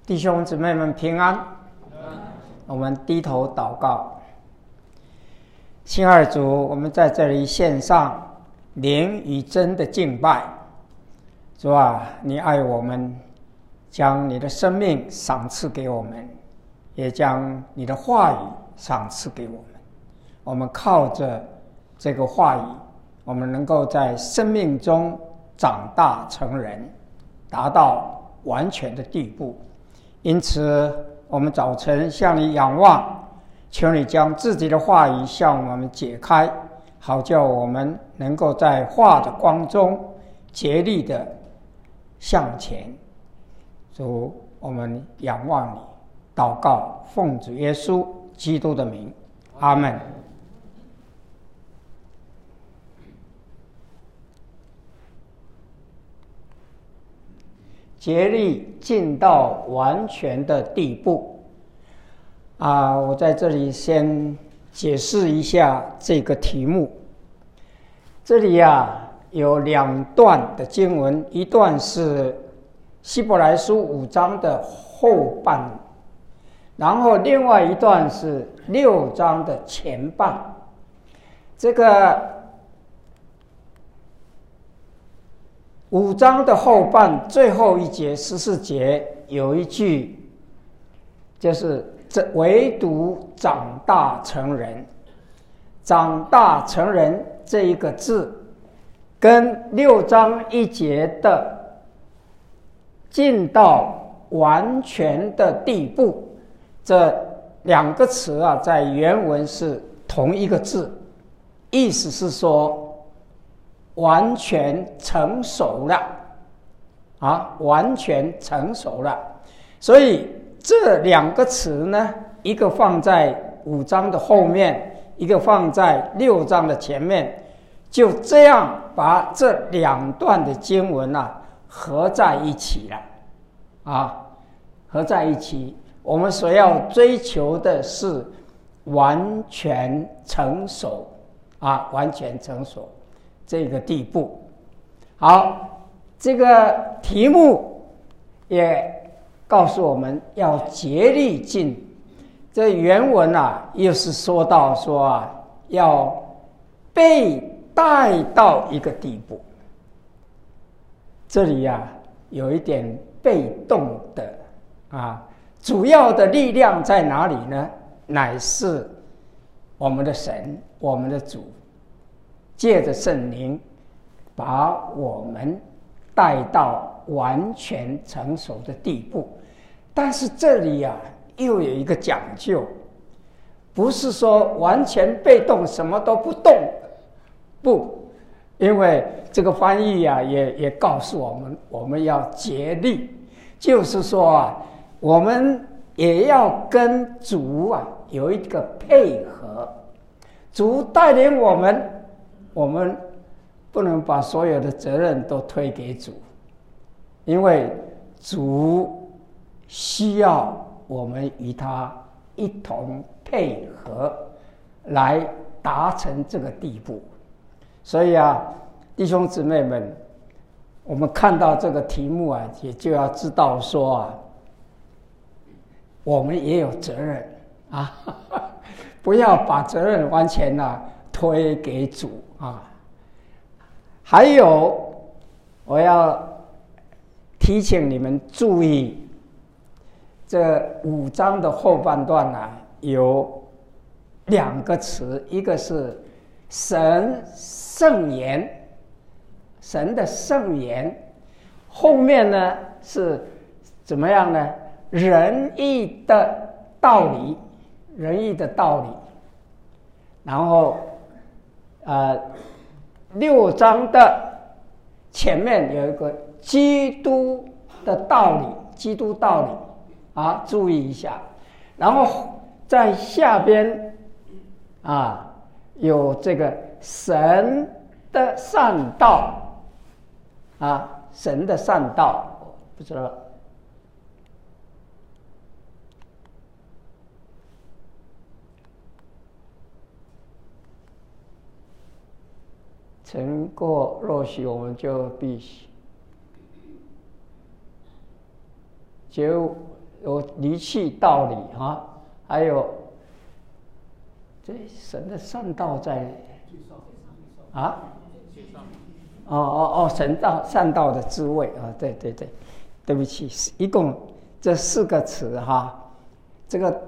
弟兄姊妹们平安。我们低头祷告。亲爱的主，我们在这里献上灵与真的敬拜。主啊，你爱我们，将你的生命赏赐给我们，也将你的话语赏赐给我们。我们靠着这个话语，我们能够在生命中长大成人，达到完全的地步。因此我们早晨向你仰望，求你将自己的话语向我们解开，好叫我们能够在话的光中竭力的向前。主，我们仰望你，祷告奉主耶稣基督的名，阿们。竭力进到完全的地步。我在这里先解释一下这个题目。这里有两段的经文，一段是希伯来书5章的后半，然后另外一段是6章的前半。这个5章的后半最后一节14节有一句，就是唯独长大成人。长大成人这一个字跟6章1节的进到完全的地步，这两个词在原文是同一个字，意思是说完全成熟了，完全成熟了。所以这两个词呢，一个放在5章的后面，一个放在6章的前面，就这样把这两段的经文合在一起了，合在一起。我们所要追求的是完全成熟，完全成熟这个地步。好，这个题目也告诉我们要竭力进。这原文又是说到要被带到一个地步。这里有一点被动的主要的力量在哪里呢？乃是我们的神，我们的主，借着圣灵把我们带到完全成熟的地步。但是这里又有一个讲究，不是说完全被动，什么都不动，不，因为这个翻译也告诉我们，我们要竭力，就是说我们也要跟主有一个配合。主带领我们，我们不能把所有的责任都推给主，因为主需要我们与他一同配合来达成这个地步。所以弟兄姊妹们，我们看到这个题目也就要知道说我们也有责任不要把责任完全推给主还有，我要提醒你们注意，这5章的后半段有两个词，一个是神圣言，神的圣言，后面呢是怎么样呢？仁义的道理，仁义的道理。然后6章的前面有一个基督的道理，基督道理注意一下。然后在下边有这个神的善道神的善道，不知道曾过若许，我们就必须就有离弃道理啊，还有这神的善道在啊，神道善道的滋味啊，对对对，对不起，一共这4个词哈，这个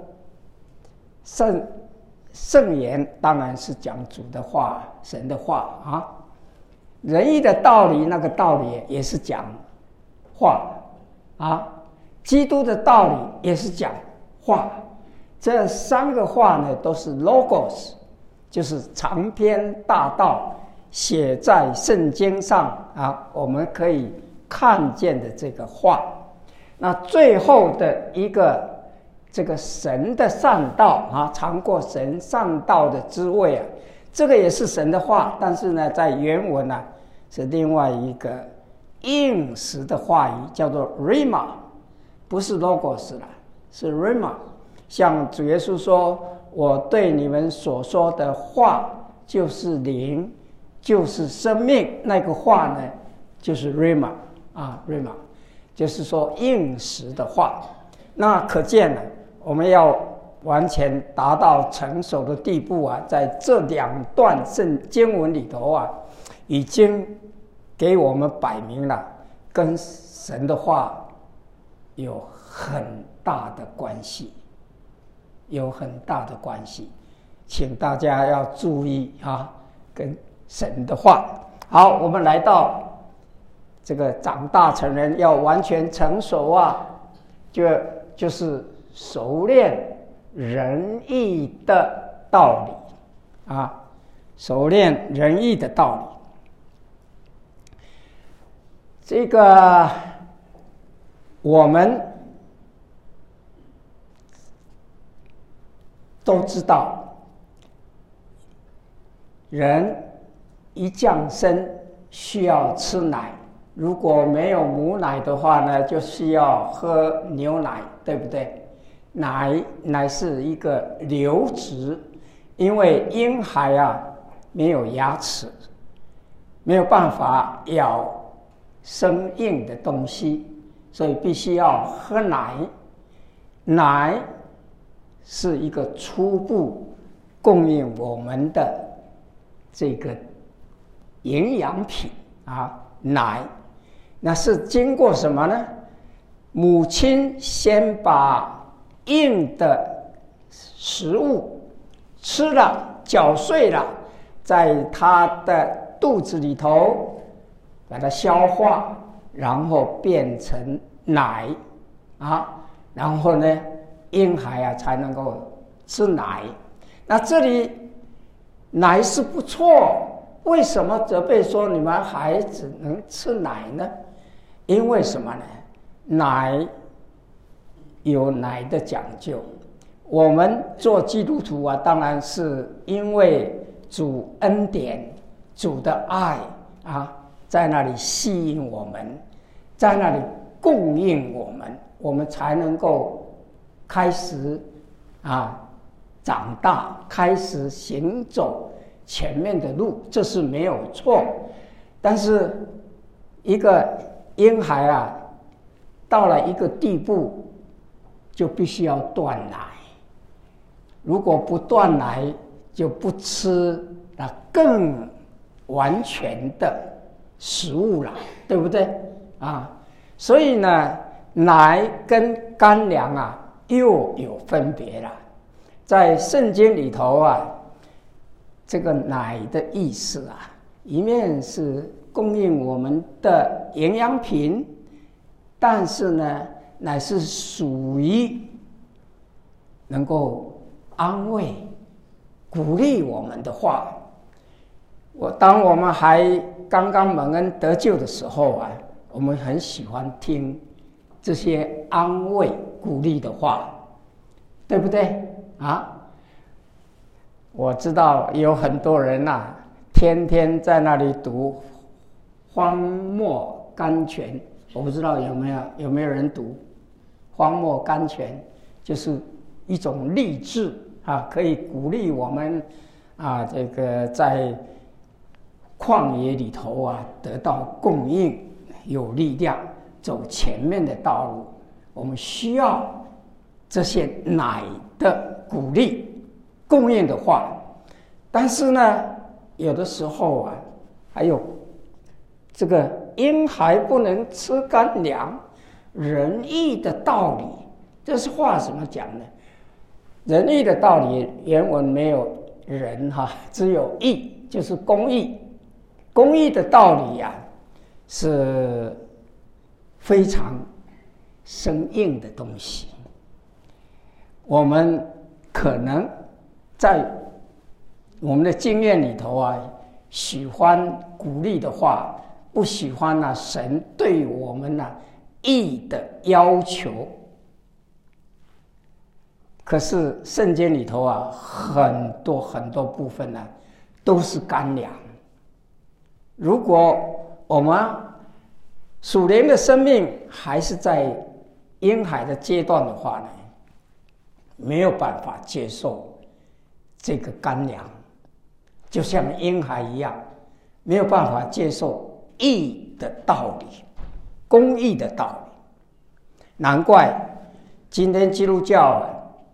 圣言当然是讲主的话，神的话啊，仁义的道理那个道理也是讲话啊，基督的道理也是讲话，这3个话呢都是 logos， 就是长篇大道写在圣经上啊，我们可以看见的这个话。那最后的一个这个神的善道啊，尝过神善道的滋味啊，这个也是神的话，但是呢在原文啊是另外一个应时的话语，叫做 rhema， 不是 logos 啦，是 rhema。像主耶稣说，我对你们所说的话就是灵，就是生命，那个话呢就是 rhema 啊 rhema， 就是说应时的话。那可见呢，我们要完全达到成熟的地步啊，在这2段圣经文里头啊，已经给我们摆明了跟神的话有很大的关系，有很大的关系，请大家要注意啊，跟神的话。好，我们来到这个长大成人要完全成熟啊，就是熟练仁义的道理啊，熟练仁义的道理。这个我们都知道，人一降生需要吃奶，如果没有母奶的话呢，就需要喝牛奶，对不对？奶是一个流质，因为婴孩啊没有牙齿，没有办法咬生硬的东西，所以必须要喝奶。奶是一个初步供应我们的这个营养品啊，奶。那是经过什么呢？母亲先把硬的食物吃了，搅碎了，在他的肚子里头把它消化，然后变成奶啊，然后呢婴孩啊才能够吃奶。那这里奶是不错，为什么责备说你们孩子能吃奶呢？因为什么呢？奶有奶的讲究，我们做基督徒啊，当然是因为主恩典、主的爱啊，在那里吸引我们，在那里供应我们，我们才能够开始啊长大，开始行走前面的路，这是没有错。但是一个婴孩啊，到了一个地步，就必须要断奶。如果不断奶，就不吃那更完全的食物了，对不对啊？所以呢，奶跟干粮啊又有分别了。在圣经里头啊，这个奶的意思啊，一面是供应我们的营养品，但是呢，乃是属于能够安慰、鼓励我们的话。当我们还刚刚蒙恩得救的时候啊，我们很喜欢听这些安慰、鼓励的话，对不对啊？我知道有很多人啊，天天在那里读荒漠甘泉，我不知道有没有人读荒漠甘泉，就是一种励志啊，可以鼓励我们啊，这个在旷野里头啊得到供应，有力量走前面的道路我们需要这些奶的鼓励供应的话，但是呢，有的时候啊，还有这个婴孩不能吃干粮，仁义的道理，这是话怎么讲呢？仁义的道理原文没有仁只有义，就是公义。公义的道理啊，是非常生硬的东西。我们可能在我们的经验里头啊，喜欢鼓励的话，不喜欢神对我们义的要求。可是圣经里头啊，很多很多部分都是干粮。如果我们属灵的生命还是在婴孩的阶段的话呢，没有办法接受这个干粮，就像婴孩一样，没有办法接受义的道理，公义的道理。难怪今天基督教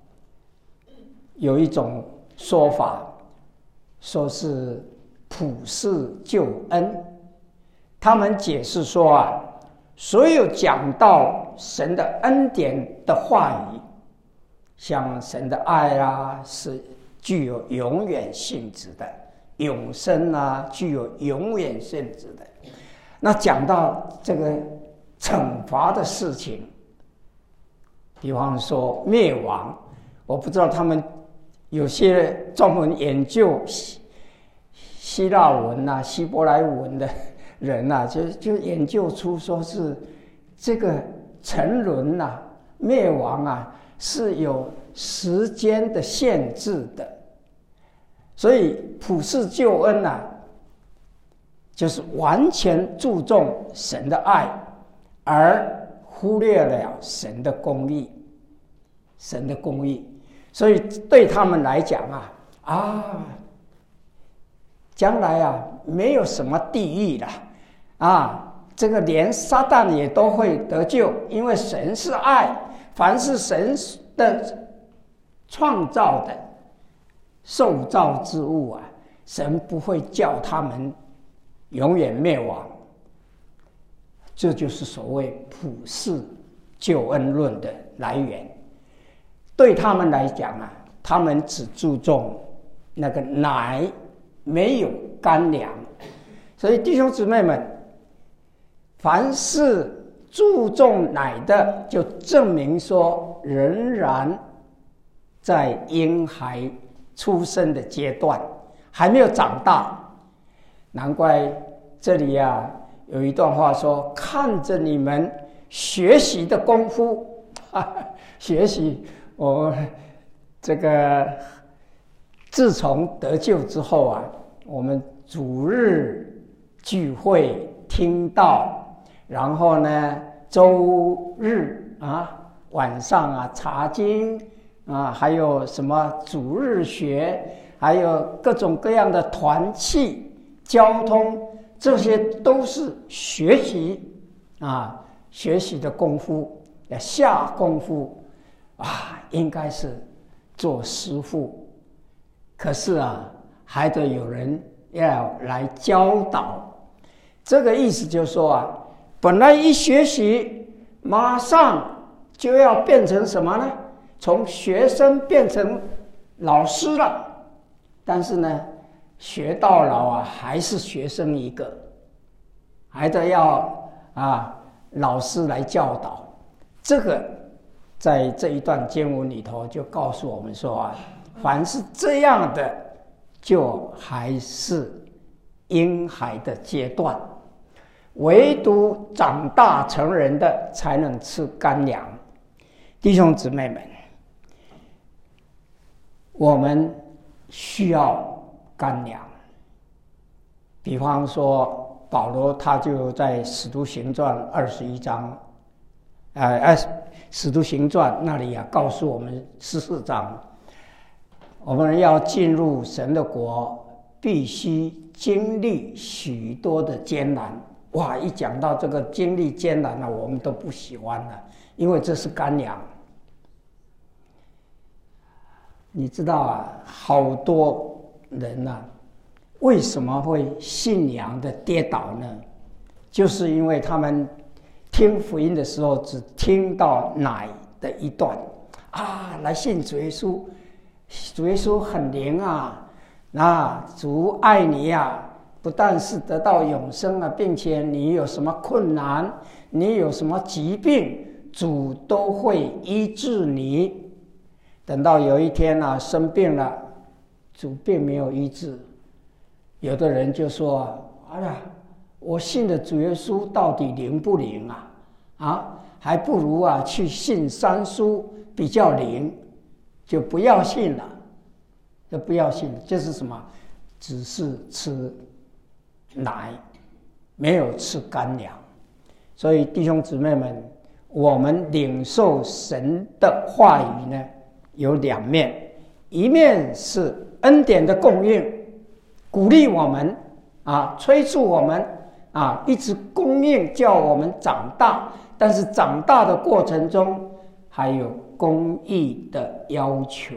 有一种说法，说是普世救恩。他们解释说所有讲到神的恩典的话语，像神的爱是具有永远性质的，永生具有永远性质的。那讲到这个惩罚的事情，比方说灭亡，我不知道他们有些专门研究希腊文希伯来文的人就研究出说是这个沉沦灭亡是有时间的限制的。所以普世救恩就是完全注重神的爱，而忽略了神的公义。神的公义，所以对他们来讲将来没有什么地狱了这个连撒旦也都会得救，因为神是爱，凡是神的创造的受造之物神不会叫他们永远灭亡。这就是所谓普世救恩论的来源。对他们来讲他们只注重那个奶，没有干粮。所以弟兄姊妹们，凡是注重奶的，就证明说仍然在婴孩出生的阶段，还没有长大。难怪这里有一段话说，看着你们学习的功夫学习我这个自从得救之后我们主日聚会听道，然后呢周日晚上查经还有什么主日学，还有各种各样的团契交通，这些都是学习学习的功夫，要下功夫应该是做师父。可是还得有人要来教导。这个意思就是说本来一学习马上就要变成什么呢？从学生变成老师了，但是呢学到老还是学生一个，还得要老师来教导。这个在这一段经文里头就告诉我们说凡是这样的，就还是婴孩的阶段，唯独长大成人的才能吃干粮。弟兄姊妹们，我们需要干粮。比方说保罗他就在使徒行传21章使徒行传那里告诉我们14章，我们要进入神的国，必须经历许多的艰难， 哇，一讲到这个经历艰难了，我们都不喜欢了，因为这是干粮。你知道啊，好多人啊，为什么会信仰的跌倒呢？就是因为他们听福音的时候，只听到奶的一段啊，来信主耶稣，主耶稣很灵啊，主爱你啊，不但是得到永生啊，并且你有什么困难，你有什么疾病，主都会医治你。等到有一天啊，生病了，主并没有医治，有的人就说：“哎呀，我信的主耶稣到底灵不灵啊？还不如啊去信三书比较灵，就不要信了，就不要信了。这是什么？只是吃奶，没有吃干粮。所以弟兄姊妹们，我们领受神的话语呢，有两面，一面是恩典的供应，鼓励我们催促我们一直供应，叫我们长大。但是长大的过程中，还有公义的要求。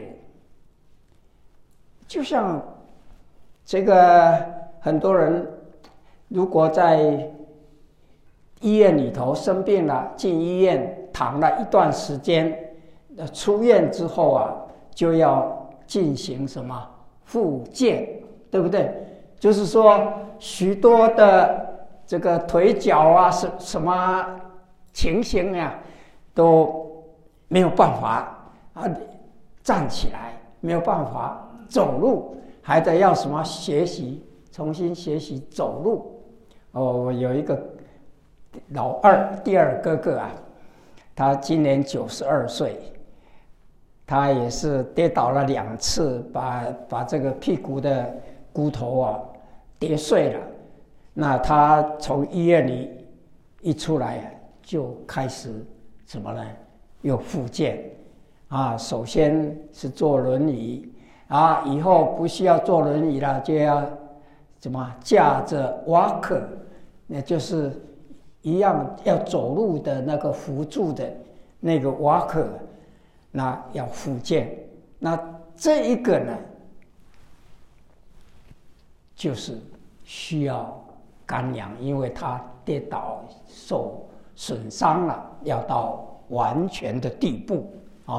就像这个很多人，如果在医院里头生病了，进医院躺了一段时间，出院之后就要进行什么复健，对不对？就是说许多的这个腿脚什么情形都没有办法站起来，没有办法走路，还得要什么重新学习走路。我有一个第二哥哥他今年92岁，他也是跌倒了2次，把这个屁股的骨头跌碎了。那他从医院里一出来就开始什么呢？又复健首先是坐轮椅以后不需要坐轮椅了，就要怎么架着walker，那就是一样要走路的那个辅助的那个walker，那要复健。那这一个呢，就是需要干粮，因为他跌倒受损伤了，要到完全的地步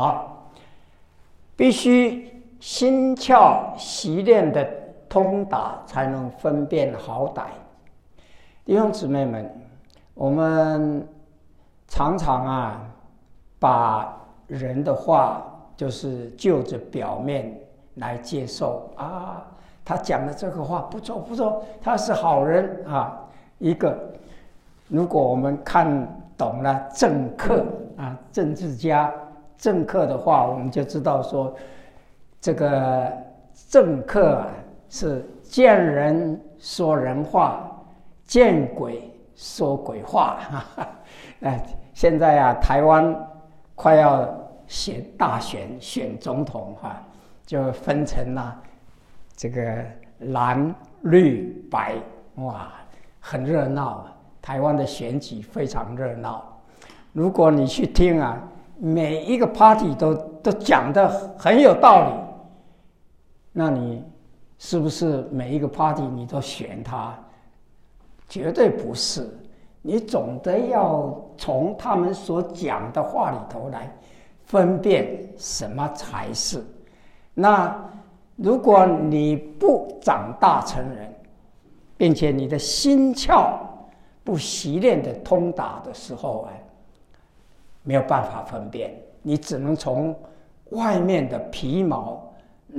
必须心窍习练的通达，才能分辨好歹。弟兄姊妹们，我们常常把人的话就是就着表面来接受他讲的这个话不错，他是好人一个，如果我们看懂了政客政治家政客的话，我们就知道说，这个政客是见人说人话，见鬼说鬼话现在台湾快要大选总统就分成了这个蓝绿白，很热闹。台湾的选举非常热闹，如果你去听每一个 party 都讲得很有道理，那你是不是每一个 party 你都选他？绝对不是，你总得要从他们所讲的话里头来分辨什么才是。那如果你不长大成人，并且你的心窍不习练的通达的时候没有办法分辨，你只能从外面的皮毛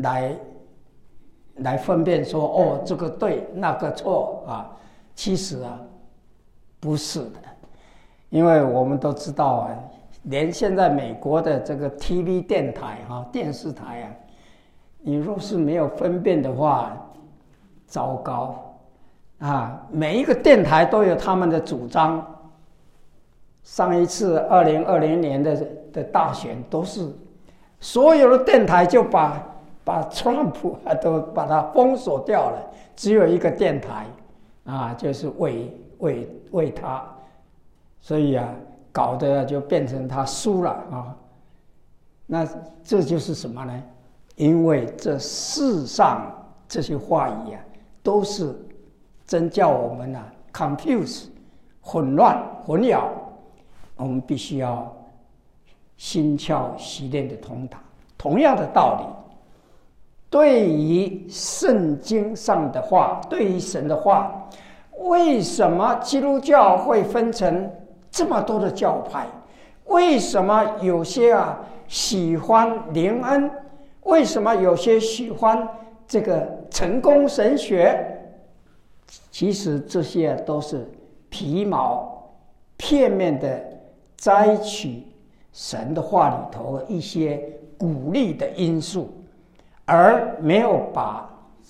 来分辨说这个对那个错其实不是的。因为我们都知道连现在美国的这个 TV 电台电视台你若是没有分辨的话，糟糕每一个电台都有他们的主张。上一次2020年的大选，都是所有的电台就把 Trump 都把它封锁掉了，只有一个电台就是为为他，所以啊，搞得就变成他输了啊。那这就是什么呢？因为这世上这些话语啊，都是真叫我们啊 confuse 混乱混淆，我们必须要心窍习练的通达。同样的道理，对于圣经上的话，对于神的话，为什么基督教会分成这么多的教派？为什么有些啊喜欢灵恩？为什么有些喜欢这个成功神学？其实这些都是皮毛片面的摘取神的话里头一些鼓励的因素，而没有把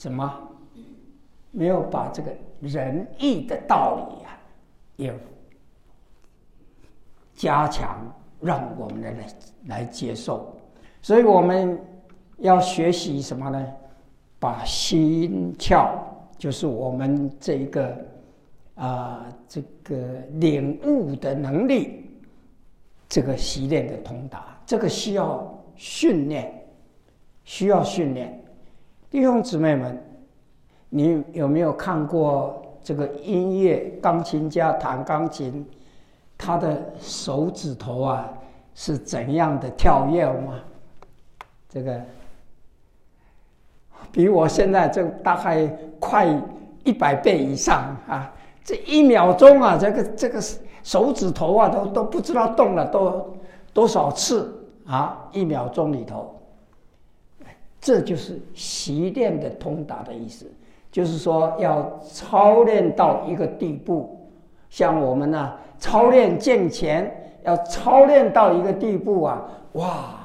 没有把这个仁义的道理啊，也加强，让我们来接受。所以我们要学习什么呢？把心窍，就是我们这个领悟的能力，这个习练的通达，这个需要训练，需要训练。弟兄姊妹们，你有没有看过这个音乐钢琴家弹钢琴，他的手指头啊是怎样的跳跃吗？这个比我现在这大概快100倍以上啊！这1秒钟啊，这个手指头啊都不知道动了多少次啊！1秒钟里头，这就是习练的通达的意思，就是说要操练到一个地步，像我们呢操练健前，要操练到一个地步啊，哇，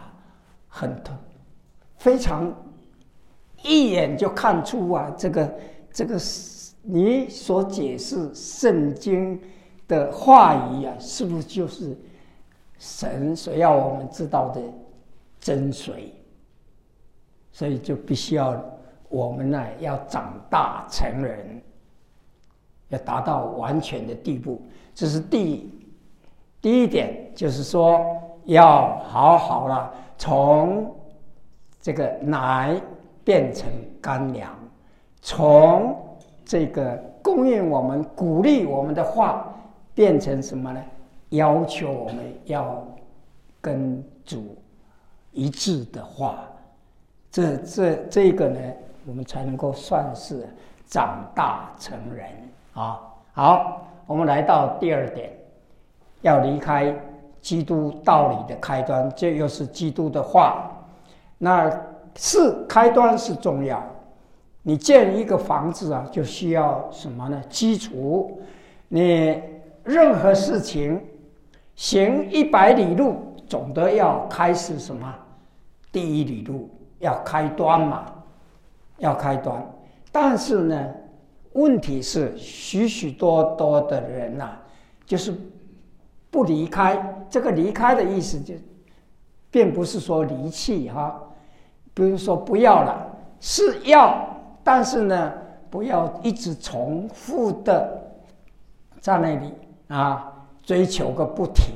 非常一眼就看出啊，这个你所解释圣经的话语啊，是不是就是神所要我们知道的真髓？所以就必须要我们呢要长大成人，要达到完全的地步。这是第一点，就是说要好好了从这个奶变成干粮，从这个供应我们、鼓励我们的话，变成什么呢？要求我们要跟主一致的话，这个呢，我们才能够算是长大成人啊。好，我们来到第2点，要离开基督道理的开端，这又是基督的话。那开端是重要。你建一个房子啊，就需要什么呢？基础。你任何事情行100里路，总得要开始什么？第1里路要开端嘛，要开端。但是呢，问题是许多的人呐，就是不离开。这个离开的意思就并不是说离弃哈，比如说不要了，是要，但是呢，不要一直重复的在那里啊追求个不停，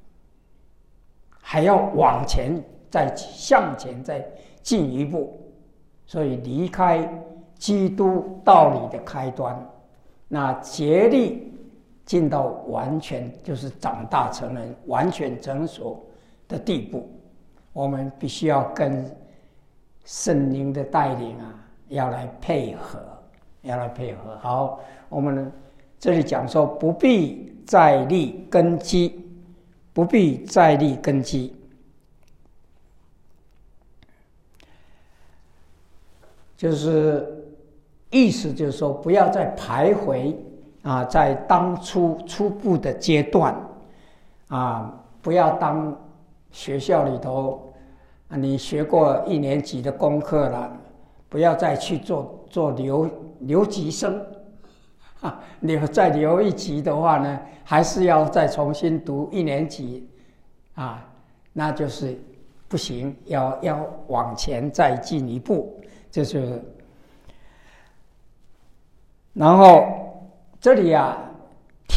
还要往前再向前再进一步。所以离开基督道理的开端，那竭力进到完全就是长大成人、完全成熟的地步。我们必须要跟圣灵的带领啊，要来配合。好，我们这里讲说，不必再立根基，不必再立根基。就是意思就是说，不要再徘徊啊，在当初初步的阶段啊，不要当学校里头你学过1年级的功课了，不要再去做留级生啊。你再留1级的话呢，还是要再重新读1年级啊，那就是不行，要往前再进一步。就是，然后这里啊，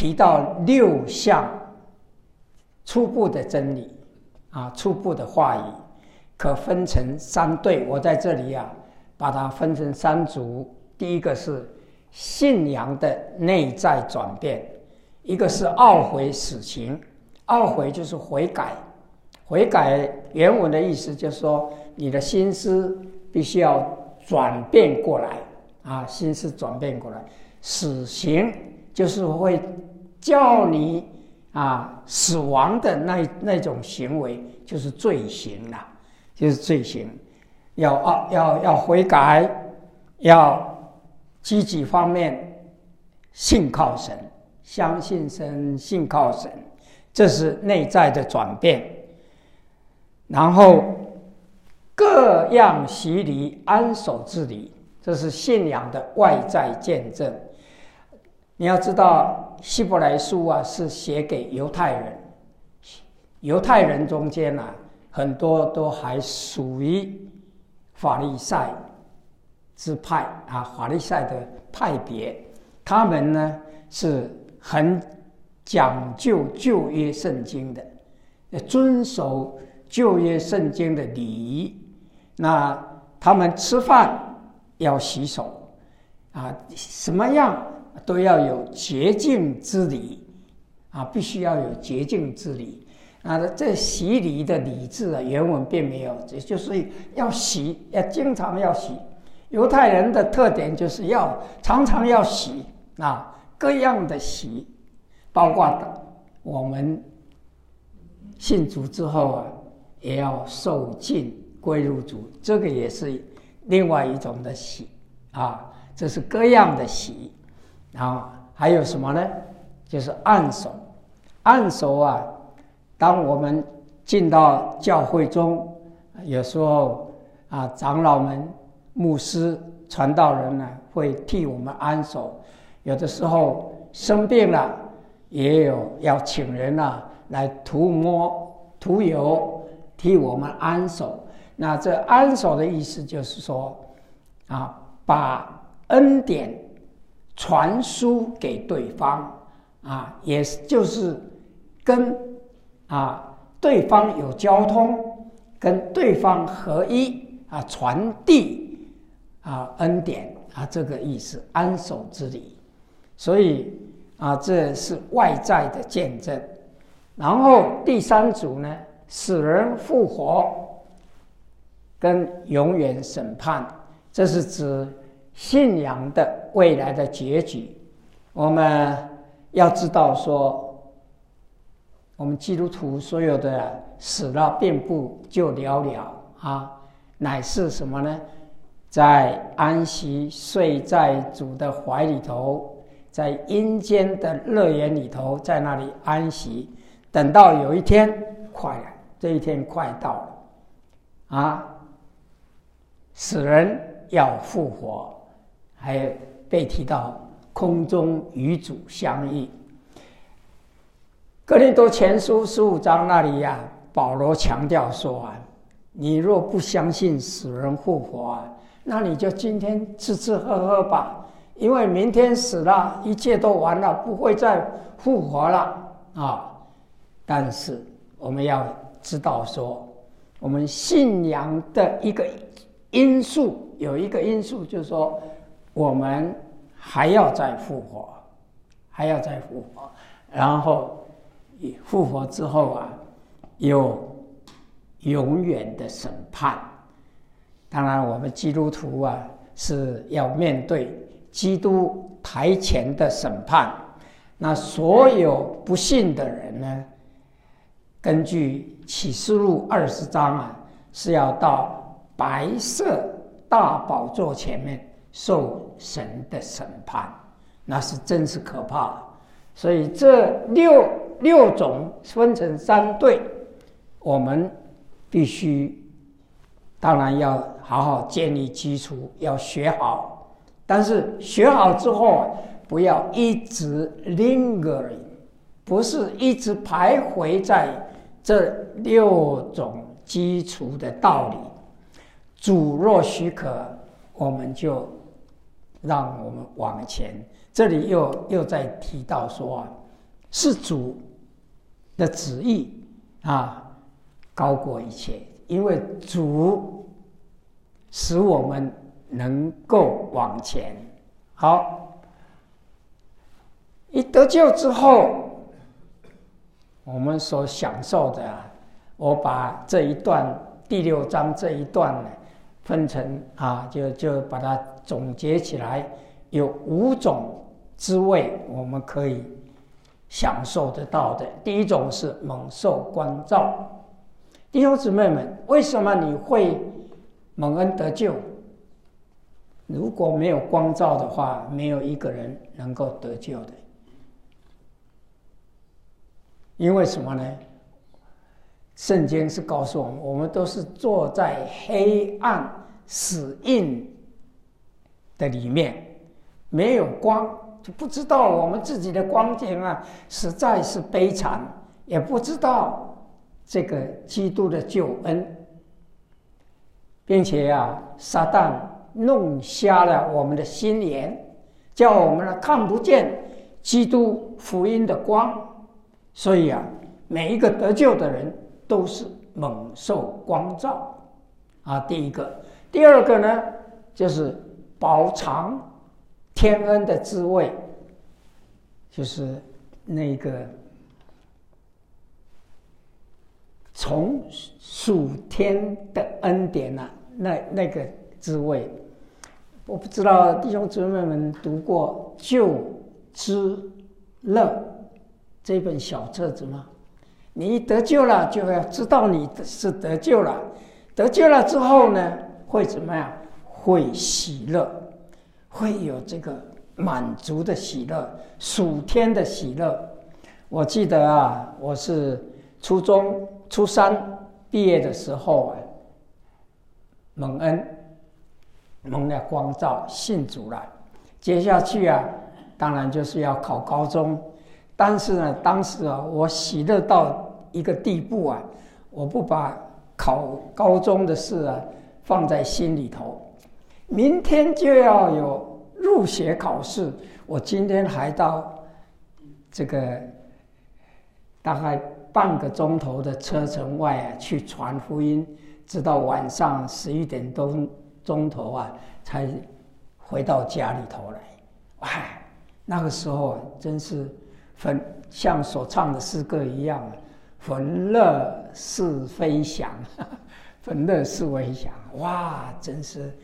提到6项初步的真理初步的话语，可分成3对。我在这里把它分成3组。第一个是信仰的内在转变，一个是懊悔死情。懊悔就是悔改，悔改原文的意思就是说，你的心思必须要转变过来心思转变过来。死刑就是会叫你死亡的那种行为，就是罪行啦，就是罪行。要悔改，要积极方面信靠神，相信神，信靠神，这是内在的转变。然后各样洗礼，安守之礼，这是信仰的外在见证。你要知道，希伯来书是写给犹太人，犹太人中间很多都还属于法利赛支派法利赛的派别，他们呢是很讲究旧约圣经的，遵守旧约圣经的礼仪。那他们吃饭要洗手什么样都要有洁净之礼必须要有洁净之礼。这洗礼的礼制原文并没有，也就是要洗，要经常要洗。犹太人的特点就是常常要洗各样的洗，包括我们信主之后也要受浸归入主，这个也是另外一种的洗这是各样的洗。然后还有什么呢？就是按手。按手当我们进到教会中，有时候长老们、牧师、传道人会替我们按手。有的时候生病了，也有要请人来涂油替我们按手。那这按手的意思就是说把恩典传输给对方也就是跟对方有交通，跟对方合一传递恩典这个意思，安守之礼。所以这是外在的见证。然后第3组呢，死人复活跟永远审判，这是指信仰的未来的结局。我们要知道说，我们基督徒所有的死了并不就了了乃是什么呢？在安息，睡在主的怀里头，在阴间的乐园里头，在那里安息，等到有一天这一天快到了死人要复活，还被提到空中与主相遇。哥林多前书15章那里保罗强调说你若不相信死人复活那你就今天吃吃喝喝吧，因为明天死了，一切都完了，不会再复活了但是我们要知道说，我们信仰的一个因素，有一个因素就是说，我们还要再复活，然后复活之后有永远的审判。当然我们基督徒是要面对基督台前的审判。那所有不信的人呢，根据启示录20章是要到白色大宝座前面受神的审判，那是真是可怕。所以这六种分成3对，我们必须当然要好好建立基础，要学好。但是学好之后不要一直 lingering， 不是一直徘徊在这6种基础的道理。主若许可，我们就让我们往前。这里又在提到说是主的旨意啊，高过一切，因为主使我们能够往前。好，一得救之后，我们所享受的我把这一段第6章这一段呢，分成就把它总结起来，有5种滋味我们可以享受得到的。第一种是蒙受光照。弟兄姊妹们，为什么你会蒙恩得救？如果没有光照的话，没有一个人能够得救的。因为什么呢？圣经是告诉我们，我们都是坐在黑暗死荫的里面，没有光，就不知道我们自己的光景实在是悲惨，也不知道这个基督的救恩，并且撒旦弄瞎了我们的心眼，叫我们看不见基督福音的光。所以每一个得救的人都是蒙受光照第一个。第二个呢，就是饱尝天恩的滋味，就是那个从属天的恩典那个滋味。我不知道弟兄姊妹们读过《救之乐》这本小册子吗？你得救了，就要知道你是得救了。得救了之后呢，会怎么样？会喜乐，会有这个满足的喜乐，属天的喜乐。我记得我是初3毕业的时候蒙恩，蒙了光照，信主了。接下去当然就是要考高中。但是呢，当时我喜乐到一个地步我不把考高中的事放在心里头。明天就要有入学考试，我今天还到这个大概半个钟头的车程外去传福音，直到晚上11点多钟头才回到家里头来。哇，那个时候真是像所唱的诗歌一样，焚乐似飞翔，焚乐似飞翔。哇，真是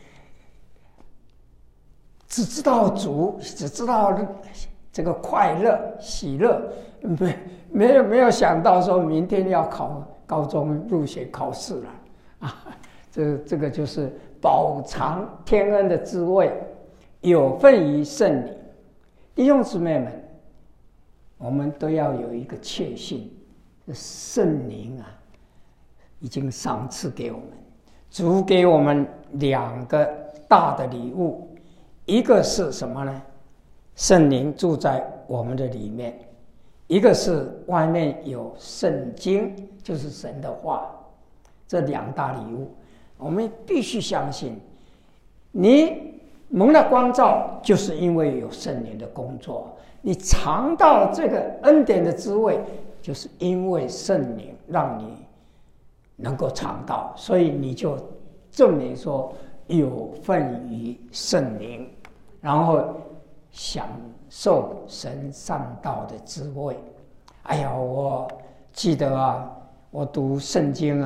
只知道主，只知道这个快乐喜乐，没有想到说明天要考高中入学考试了这个就是饱尝天恩的滋味，有份于圣灵。弟兄姊妹们，我们都要有一个确信，圣灵已经赏赐给我们。主给我们2个大的礼物，一个是什么呢？圣灵住在我们的里面，一个是外面有圣经，就是神的话。这2大礼物我们必须相信。你蒙了光照，就是因为有圣灵的工作。你尝到这个恩典的滋味，就是因为圣灵让你能够尝到，所以你就证明说有份于圣灵，然后享受神善道的滋味。哎呀，我记得我读圣经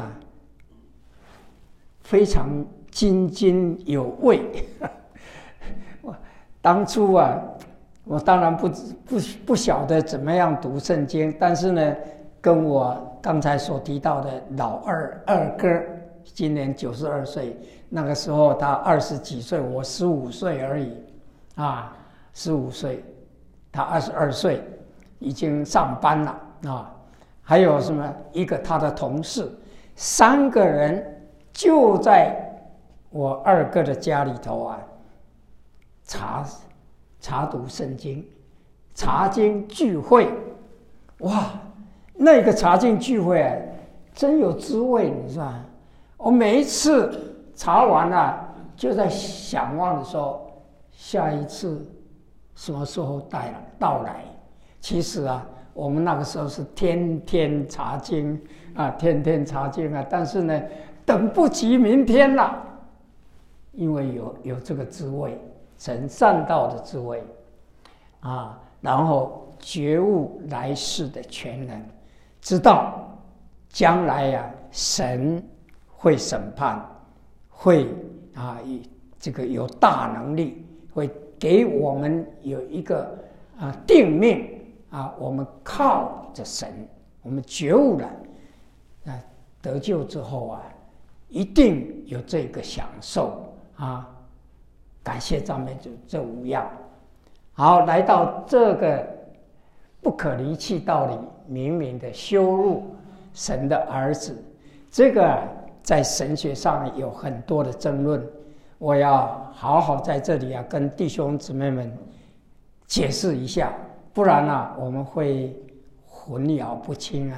非常津津有味当初我当然不晓得怎么样读圣经，但是呢，跟我刚才所提到的老二哥，今年92岁，那个时候他20几岁，我15岁而已15岁，他22岁，已经上班了还有什么一个他的同事，3个人就在我二哥的家里头查读圣经，查经聚会。哇，那个查经聚会真有滋味，你知道吗？我每一次查完就在想望说下一次什么时候到来。其实我们那个时候是天天查经啊，天天查经啊，但是呢，等不及明天了，因为有这个智慧，成善道的智慧啊，然后觉悟来世的全能，知道将来呀，神会审判，会这个有大能力，会给我们有一个定命啊，我们靠着神，我们觉悟了得救之后啊，一定有这个享受啊！感谢赞美主，这5样。好，来到这个不可离弃道理，明明的羞辱神的儿子，这个在神学上有很多的争论，我要好好在这里跟弟兄姊妹们解释一下，不然我们会混淆不清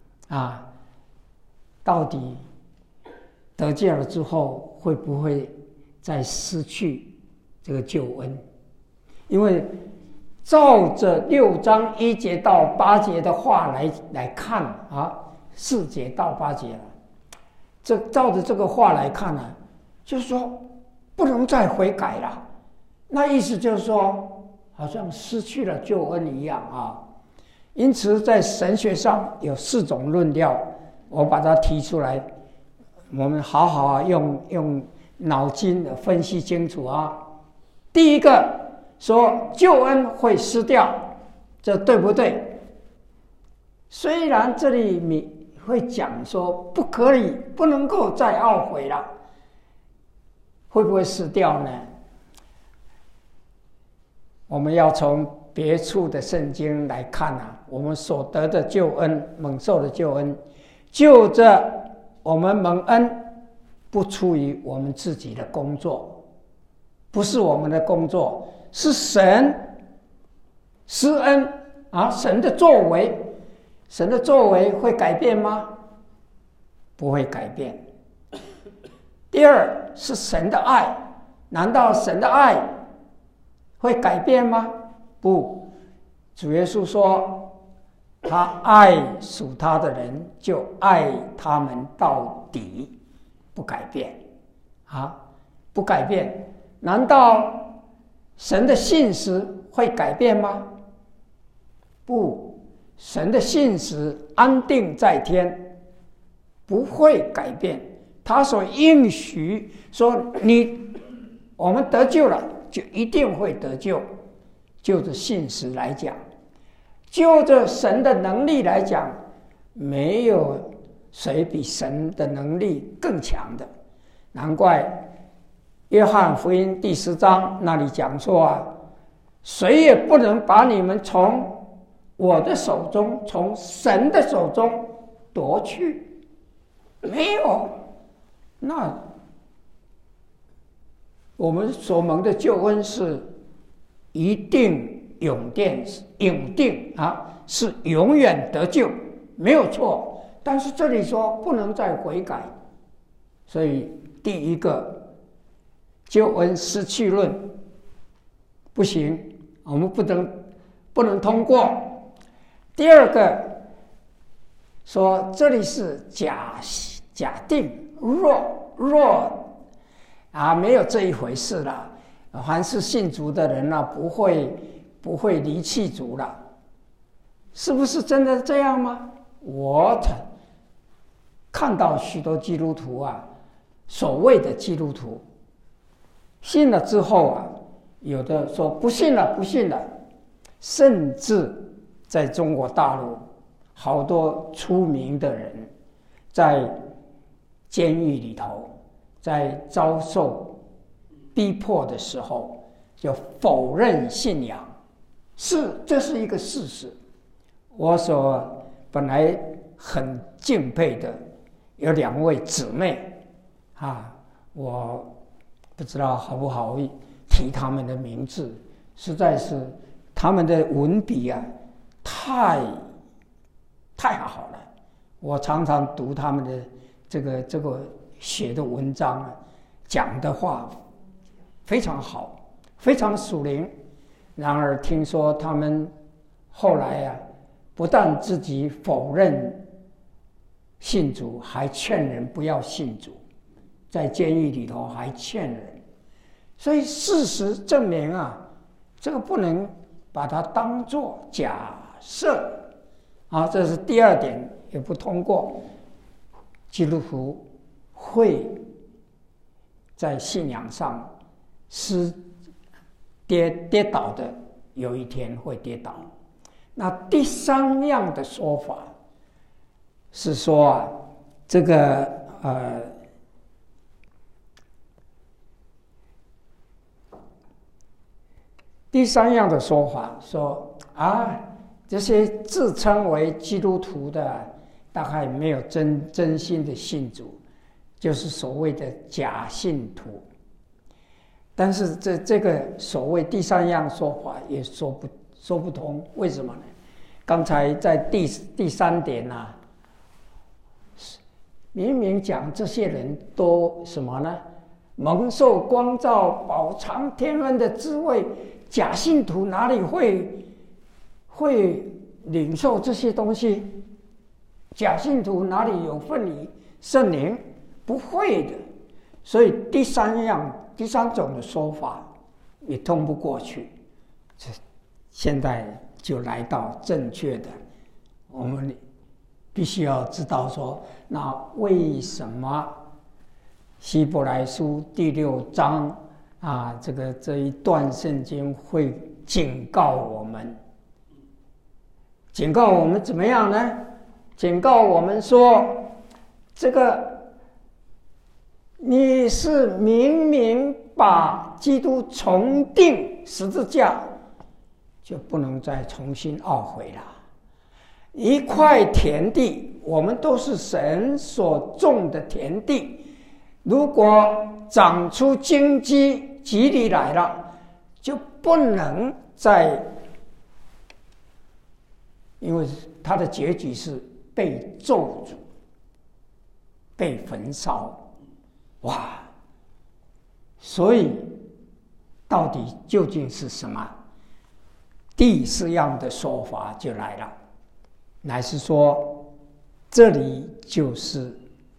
到底得救了之后会不会再失去这个救恩？因为照着6章1节到8节的话来看4节到8节了，照着这个话来看呢，就是说不能再悔改了。那意思就是说，好像失去了救恩一样因此，在神学上有4种论调，我把它提出来，我们好好用脑筋分析清楚第一个说救恩会失掉，这对不对？虽然这里你会讲说不可以，不能够再懊悔了，会不会失掉呢？我们要从别处的圣经来看我们所得的救恩，蒙受的救恩，就着我们蒙恩，不出于我们自己的工作，不是我们的工作，是神施恩神的作为。神的作为会改变吗？不会改变。第二是神的爱，难道神的爱会改变吗？不，主耶稣说他爱属他的人，就爱他们到底，不改变不改变。难道神的信实会改变吗？不，神的信实安定在天，不会改变。他所应许说我们得救了，就一定会得救。就着信实来讲，就着神的能力来讲，没有谁比神的能力更强的。难怪约翰福音第10章那里讲说谁也不能把你们从我的手中，从神的手中夺去。没有。那我们所蒙的救恩是一定永定是永远得救，没有错。但是这里说不能再悔改，所以第一个救恩失去论不行，我们不能通过。第二个说这里是假定，若没有这一回事了。凡是信主的人不会离弃主了，是不是真的这样吗？我看到许多基督徒所谓的基督徒信了之后有的说不信了，甚至在中国大陆好多出名的人在监狱里头，在遭受逼迫的时候就否认信仰，这是一个事实。我所本来很敬佩的有2位姊妹我不知道好不好提他们的名字，实在是他们的文笔太好了。我常常读他们的这个写的文章讲的话非常好，非常属灵。然而听说他们后来不但自己否认信主，还劝人不要信主，在监狱里头还劝人。所以事实证明啊，这个不能把它当作假设啊，这是第二点，也不通过。基督徒会在信仰上跌倒的，有一天会跌倒。那第三样的说法是说啊，这个第三样的说法说啊，这些自称为基督徒的，大概没有真心的信主，就是所谓的假信徒。但是这个所谓第三样说法也说不通，为什么呢？刚才在第三点啊，明明讲这些人都什么呢？蒙受光照，饱尝天恩的滋味。假信徒哪里会领受这些东西？假信徒哪里有份于圣灵？不会的。所以第三种的说法也通不过去。现在就来到正确的，我们必须要知道说，那为什么希伯来书第6章啊，这一段圣经会警告我们怎么样呢？警告我们说，这个你是明明把基督重钉十字架，就不能再重新懊悔了。一块田地，我们都是神所种的田地，如果长出荆棘，蒺藜来了，就不能再，因为它的结局是被咒诅、被焚烧。哇！所以到底究竟是什么？第四样的说法就来了，乃是说这里就是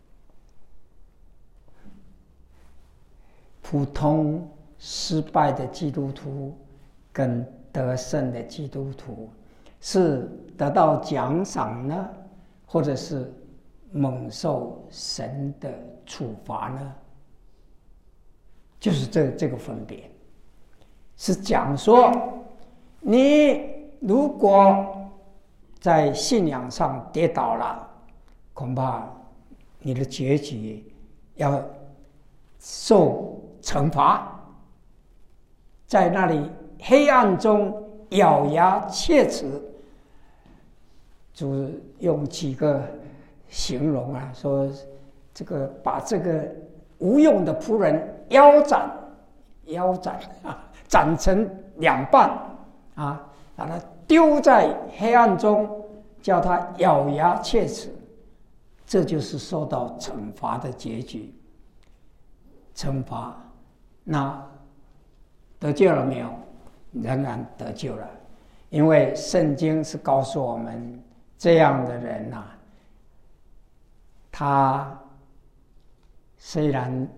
普通失败的基督徒跟得胜的基督徒是得到奖赏呢，或者是蒙受神的处罚呢？就是这个分别，是讲说，你如果在信仰上跌倒了，恐怕你的结局要受惩罚，在那里黑暗中咬牙切齿。主用几个形容啊，说这个把这个无用的仆人腰斩啊，斩成两半啊，把他丢在黑暗中，叫他咬牙切齿，这就是受到惩罚的结局。惩罚，那得救了没有？仍然得救了，因为圣经是告诉我们，这样的人啊，他虽然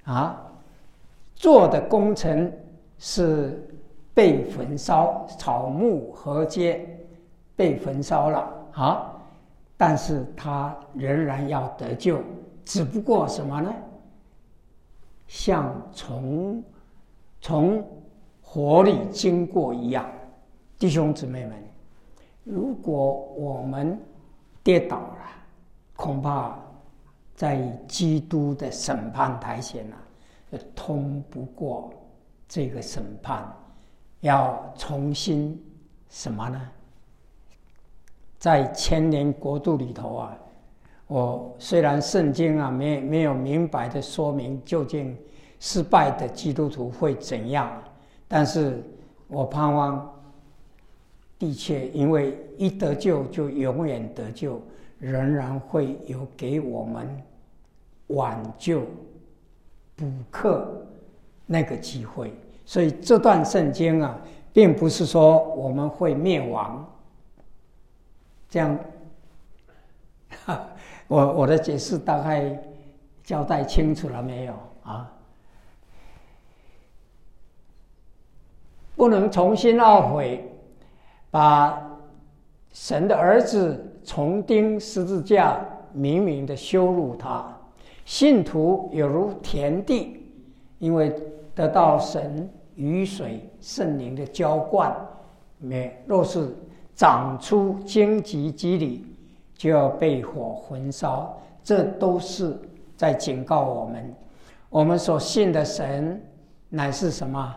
做的工程是被焚烧，草木禾秸被焚烧了但是他仍然要得救，只不过什么呢？像从火里经过一样。弟兄姊妹们，如果我们跌倒了，恐怕在基督的审判台前通不过这个审判，要重新什么呢？在千年国度里头我虽然圣经没有明白的说明究竟失败的基督徒会怎样，但是我盼望的确，因为一得救就永远得救，仍然会有给我们挽救补课那个机会。所以这段圣经并不是说我们会灭亡， 这样，我的解释大概交代清楚了没有啊？不能重新懊悔，把神的儿子重钉十字架，明明的羞辱他。信徒有如田地，因为得到神雨水圣灵的浇灌，若是长出荆棘蒺藜，就要被火焚烧。这都是在警告我们，我们所信的神乃是什么？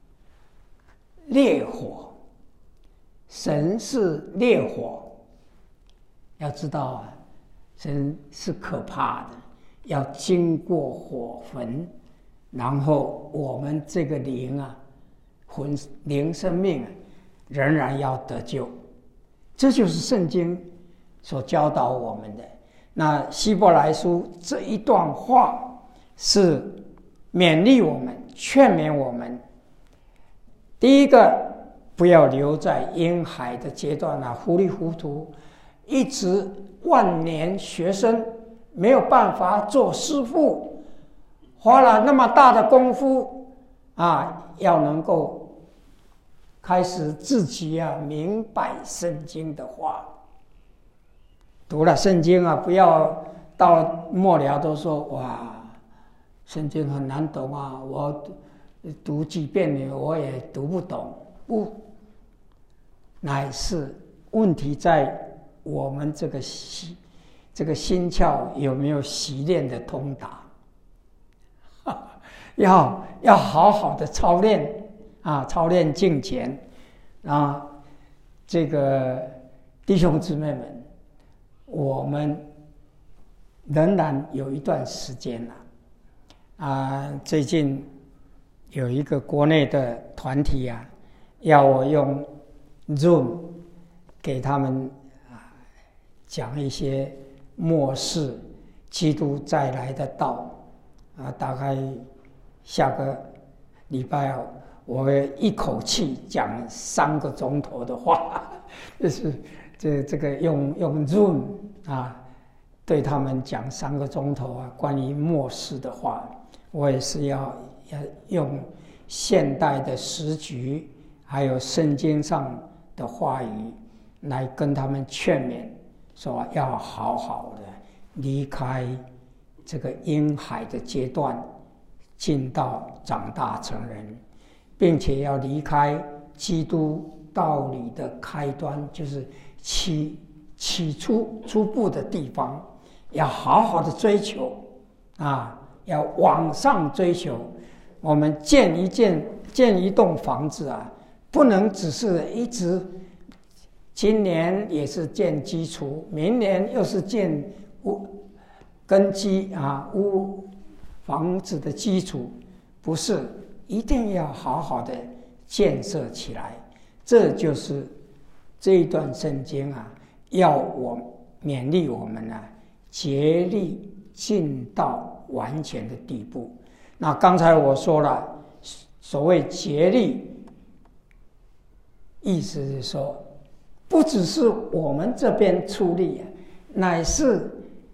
烈火。神是烈火，要知道啊，神是可怕的，要经过火焚，然后我们这个灵啊，灵生命仍然要得救。这就是圣经所教导我们的。那希伯来书这一段话是勉励我们，劝勉我们。第一个，不要留在婴孩的阶段啊，糊里糊涂，一直万年学生，没有办法做师父，花了那么大的功夫啊，要能够开始自己啊明白圣经的话。读了圣经啊，不要到末了都说哇，圣经很难懂啊，我读几遍我也读不懂。不，乃是问题在我们这个心窍有没有习练的通达。要好好的操练啊，操练敬虔啊。这个弟兄姊妹们，我们仍然有一段时间了啊。最近有一个国内的团体啊，要我用 Zoom 给他们讲一些末世基督再来的道啊。大概下个礼拜我会一口气讲3个钟头的话，就是这个用 Zoom 啊，对他们讲3个钟头啊，关于末世的话，我也是要用现代的时局，还有圣经上的话语来跟他们劝勉，说要好好的离开这个婴孩的阶段，进到长大成人，并且要离开基督道理的开端，就是起初步的地方，要好好的追求啊，要往上追求。我们建一栋房子啊，不能只是一直，今年也是建基础，明年又是建根基啊，房子的基础，不是，一定要好好的建设起来。这就是这一段圣经啊，要我勉励我们啊，竭力进到完全的地步。那刚才我说了，所谓竭力，意思是说，不只是我们这边出力，乃是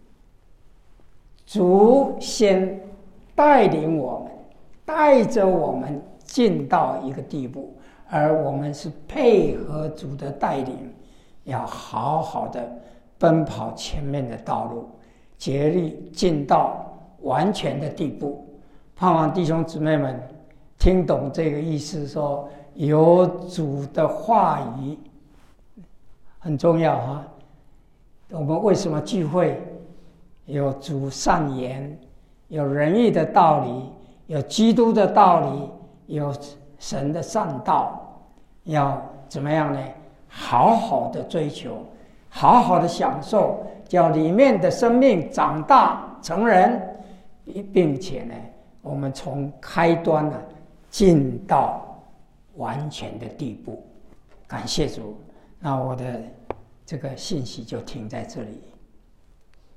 主先带领我们，带着我们进到一个地步，而我们是配合主的带领，要好好的奔跑前面的道路，竭力进到完全的地步。盼望弟兄姊妹们听懂这个意思，说有主的话语很重要啊。我们为什么聚会？有主善言，有仁义的道理，有基督的道理，有神的善道，要怎么样呢？好好的追求，好好的享受，叫里面的生命长大成人，并且呢，我们从开端进到完全的地步。感谢主，那我的这个信息就停在这里。